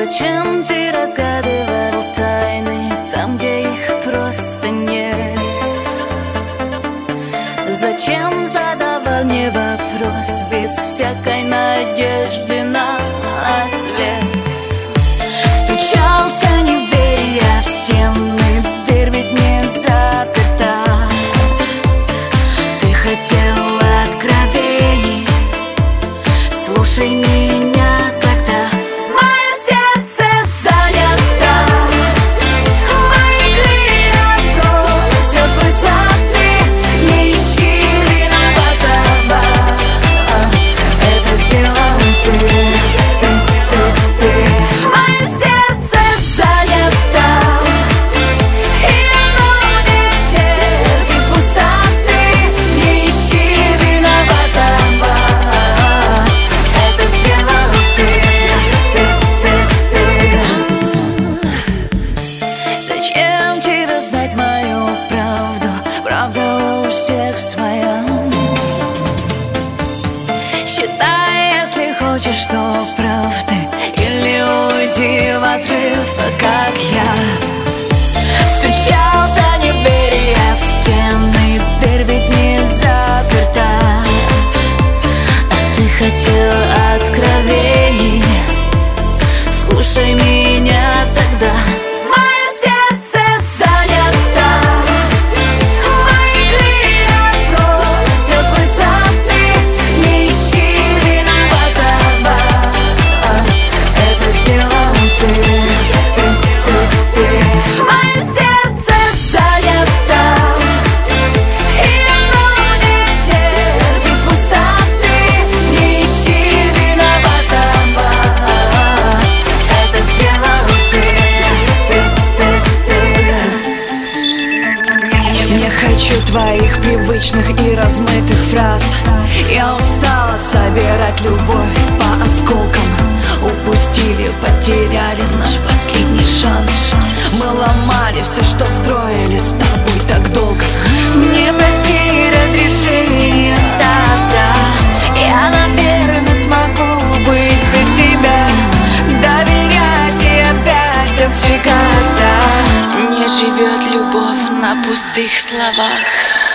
Зачем ты разгадывал тайны там, где их просто нет? Зачем задавал мне вопрос без всякой надежды на ответ? Стучался, не веря в стены, дверь ведь не заперта. Ты хотел откровений, слушай меня тогда. Мое сердце занято, мои крылья просят высоты. Не ищи виноватого, это сделал ты. Мое сердце занято, и оно не терпит пустоты. Не ищи виноватого, это сделал ты. Зачем тебе знать мою правду? Правда у всех своя. Считай, если хочешь, что прав ты, или уйди в отрыв, как я. Стучался, не веря в стены, дверь ведь не заперта. А ты хотел откровений, слушай меня тогда. Мое сердце занято, мои крылья просят высоты. Не ищи виноватого, это сделал ты. Мое сердце занято, и оно не терпит пустоты. Не ищи виноватого, это сделал ты. Не хочу твоих привычных и размытых фраз. Я устала собирать любовь по осколкам. Упустили, потеряли наш последний шанс. Мы ломали все, что строили с тобой так долго. Не проси разрешения остаться. Я, наверное, смогу быть без тебя, доверять и опять обжигаться. Не живет любовь на пустых словах.